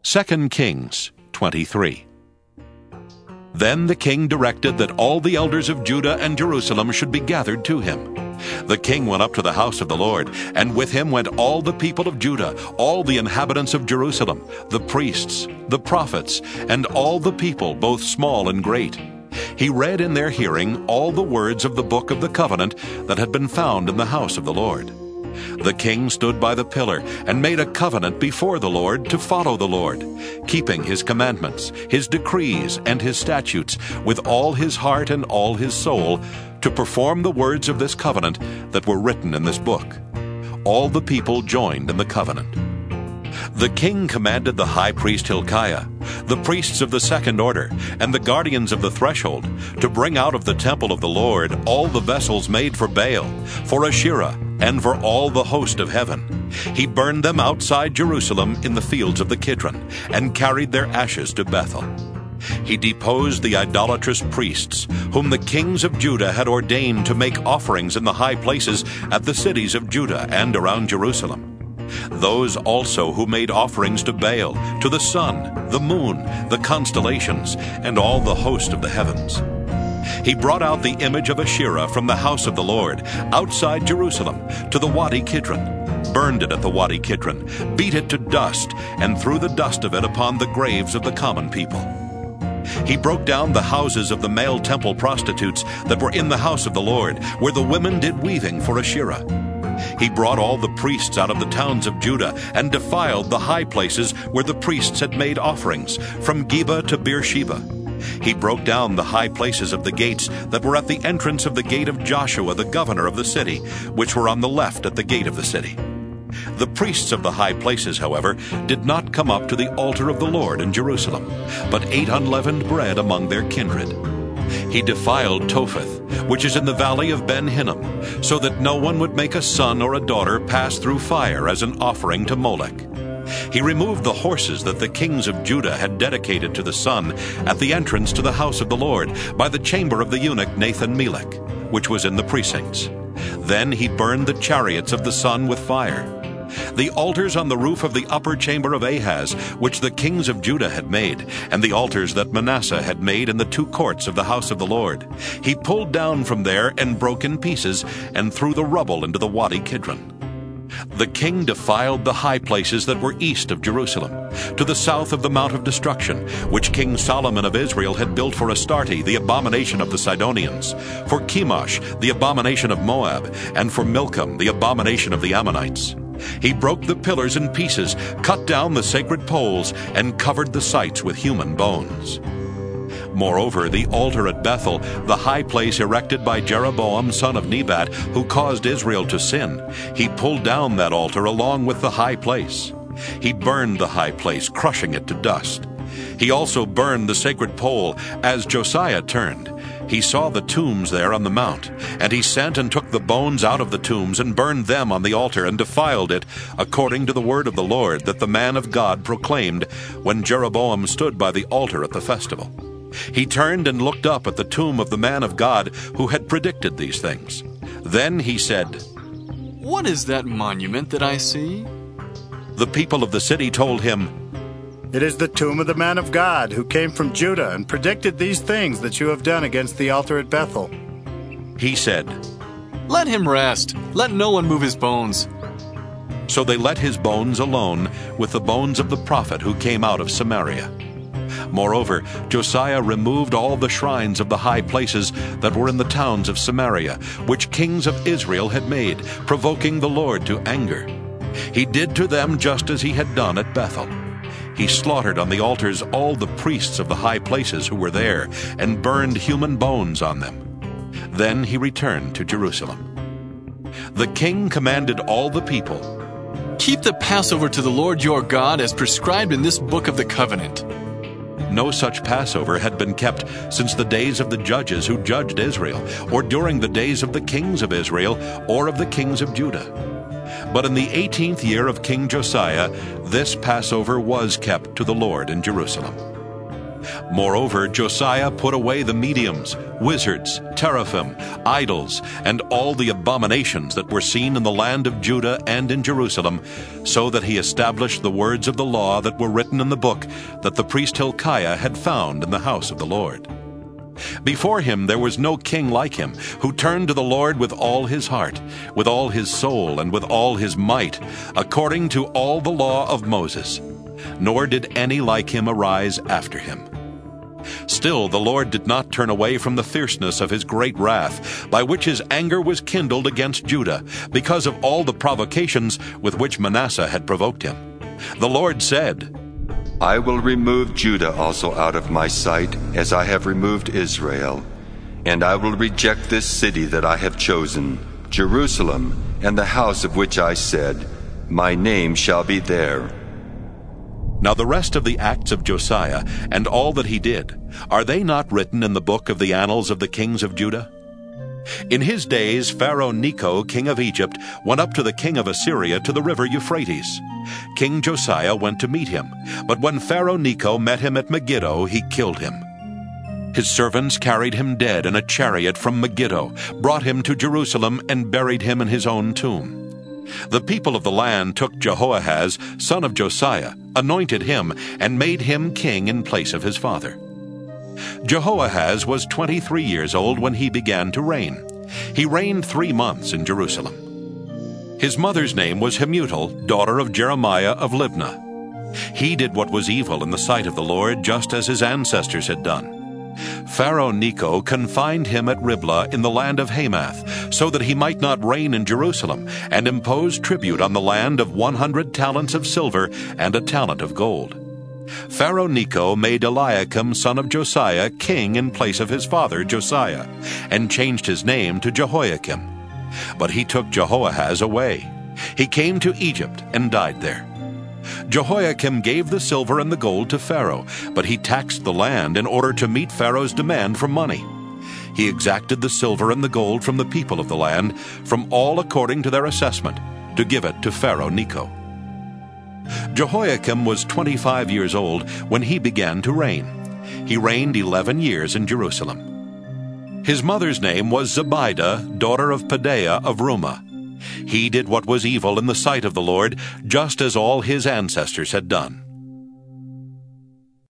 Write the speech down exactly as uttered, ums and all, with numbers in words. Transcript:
Second Kings twenty-three. Then the king directed that all the elders of Judah and Jerusalem should be gathered to him. The king went up to the house of the Lord, and with him went all the people of Judah, all the inhabitants of Jerusalem, the priests, the prophets, and all the people, both small and great. He read in their hearing all the words of the book of the covenant that had been found in the house of the Lord. The king stood by the pillar and made a covenant before the Lord to follow the Lord, keeping his commandments, his decrees, and his statutes with all his heart and all his soul, to perform the words of this covenant that were written in this book. All the people joined in the covenant. The king commanded the high priest Hilkiah, the priests of the second order, and the guardians of the threshold, to bring out of the temple of the Lord all the vessels made for Baal, for Asherah, and for all the host of heaven. He burned them outside Jerusalem in the fields of the Kidron, and carried their ashes to Bethel. He deposed the idolatrous priests, whom the kings of Judah had ordained to make offerings in the high places at the cities of Judah and around Jerusalem. Those also who made offerings to Baal, to the sun, the moon, the constellations, and all the host of the heavens. He brought out the image of Asherah from the house of the Lord, outside Jerusalem, to the Wadi Kidron, burned it at the Wadi Kidron, beat it to dust, and threw the dust of it upon the graves of the common people. He broke down the houses of the male temple prostitutes that were in the house of the Lord, where the women did weaving for Asherah. He brought all the priests out of the towns of Judah and defiled the high places where the priests had made offerings, from Geba to Beersheba. He broke down the high places of the gates that were at the entrance of the gate of Joshua, the governor of the city, which were on the left at the gate of the city. The priests of the high places, however, did not come up to the altar of the Lord in Jerusalem, but ate unleavened bread among their kindred. He defiled Topheth, which is in the valley of Ben Hinnom, so that no one would make a son or a daughter pass through fire as an offering to Molech. He removed the horses that the kings of Judah had dedicated to the sun at the entrance to the house of the Lord, by the chamber of the eunuch Nathan-Melech, which was in the precincts. Then he burned the chariots of the sun with fire. The altars on the roof of the upper chamber of Ahaz, which the kings of Judah had made, and the altars that Manasseh had made in the two courts of the house of the Lord, he pulled down from there and broke in pieces, and threw the rubble into the Wadi Kidron. The king defiled the high places that were east of Jerusalem, to the south of the Mount of Destruction, which King Solomon of Israel had built for Astarte, the abomination of the Sidonians, for Chemosh, the abomination of Moab, and for Milcom, the abomination of the Ammonites. He broke the pillars in pieces, cut down the sacred poles, and covered the sites with human bones. Moreover, the altar at Bethel, the high place erected by Jeroboam son of Nebat, who caused Israel to sin, he pulled down that altar along with the high place. He burned the high place, crushing it to dust. He also burned the sacred pole, as Josiah turned. He saw the tombs there on the mount, and he sent and took the bones out of the tombs and burned them on the altar and defiled it, according to the word of the Lord that the man of God proclaimed when Jeroboam stood by the altar at the festival. He turned and looked up at the tomb of the man of God who had predicted these things. Then he said, "What is that monument that I see?" The people of the city told him, "It is the tomb of the man of God who came from Judah and predicted these things that you have done against the altar at Bethel." He said, "Let him rest. Let no one move his bones." So they let his bones alone with the bones of the prophet who came out of Samaria. Moreover, Josiah removed all the shrines of the high places that were in the towns of Samaria, which kings of Israel had made, provoking the Lord to anger. He did to them just as he had done at Bethel. He slaughtered on the altars all the priests of the high places who were there, and burned human bones on them. Then he returned to Jerusalem. The king commanded all the people, "Keep the Passover to the Lord your God as prescribed in this book of the covenant." No such Passover had been kept since the days of the judges who judged Israel, or during the days of the kings of Israel, or of the kings of Judah. But in the eighteenth year of King Josiah, this Passover was kept to the Lord in Jerusalem. Moreover, Josiah put away the mediums, wizards, teraphim, idols, and all the abominations that were seen in the land of Judah and in Jerusalem, so that he established the words of the law that were written in the book that the priest Hilkiah had found in the house of the Lord. Before him there was no king like him, who turned to the Lord with all his heart, with all his soul, and with all his might, according to all the law of Moses. Nor did any like him arise after him. Still the Lord did not turn away from the fierceness of his great wrath, by which his anger was kindled against Judah, because of all the provocations with which Manasseh had provoked him. The Lord said, I will remove Judah also out of my sight, as I have removed Israel. And I will reject this city that I have chosen, Jerusalem, and the house of which I said, My name shall be there. Now the rest of the acts of Josiah, and all that he did, are they not written in the book of the annals of the kings of Judah? In his days Pharaoh Necho, king of Egypt, went up to the king of Assyria to the river Euphrates. King Josiah went to meet him, but when Pharaoh Necho met him at Megiddo, he killed him. His servants carried him dead in a chariot from Megiddo, brought him to Jerusalem, and buried him in his own tomb. The people of the land took Jehoahaz, son of Josiah, anointed him, and made him king in place of his father. Jehoahaz was twenty-three years old when he began to reign. He reigned three months in Jerusalem. His mother's name was Hamutal, daughter of Jeremiah of Libnah. He did what was evil in the sight of the Lord, just as his ancestors had done. Pharaoh Necho confined him at Riblah in the land of Hamath, so that he might not reign in Jerusalem, and imposed tribute on the land of one hundred talents of silver and a talent of gold. Pharaoh Necho made Eliakim son of Josiah king in place of his father Josiah, and changed his name to Jehoiakim. But he took Jehoahaz away. He came to Egypt and died there. Jehoiakim gave the silver and the gold to Pharaoh, but he taxed the land in order to meet Pharaoh's demand for money. He exacted the silver and the gold from the people of the land, from all according to their assessment, to give it to Pharaoh Necho. Jehoiakim was twenty-five years old when he began to reign. He reigned eleven years in Jerusalem. His mother's name was Zebidah, daughter of Pedaiah of Rumah. He did what was evil in the sight of the Lord, just as all his ancestors had done.